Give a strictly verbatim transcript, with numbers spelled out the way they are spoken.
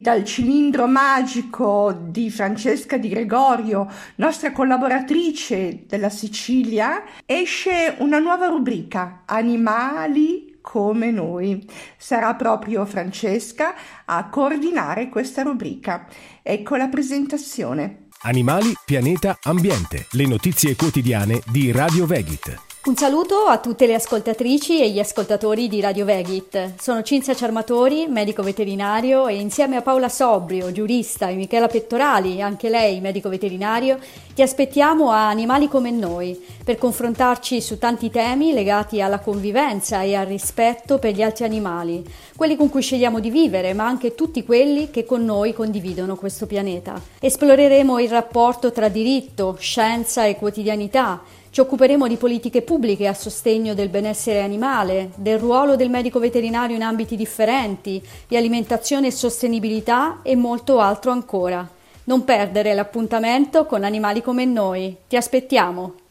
Dal cilindro magico di Francesca Di Gregorio, nostra collaboratrice della Sicilia, esce una nuova rubrica, Animali come noi. Sarà proprio Francesca a coordinare questa rubrica. Ecco la presentazione. Animali, pianeta, ambiente. Le notizie quotidiane di Radio Vegit. Un saluto a tutte le ascoltatrici e gli ascoltatori di Radio Vegit. Sono Cinzia Ciarmatori, medico veterinario, e insieme a Paola Sobrio, giurista, e Michela Pettorali, anche lei medico veterinario, ti aspettiamo a Animali come noi per confrontarci su tanti temi legati alla convivenza e al rispetto per gli altri animali, quelli con cui scegliamo di vivere, ma anche tutti quelli che con noi condividono questo pianeta. Esploreremo il rapporto tra diritto, scienza e quotidianità. Ci occuperemo di politiche pubbliche a sostegno del benessere animale, del ruolo del medico veterinario in ambiti differenti, di alimentazione e sostenibilità e molto altro ancora. Non perdere l'appuntamento con Animali come noi. Ti aspettiamo!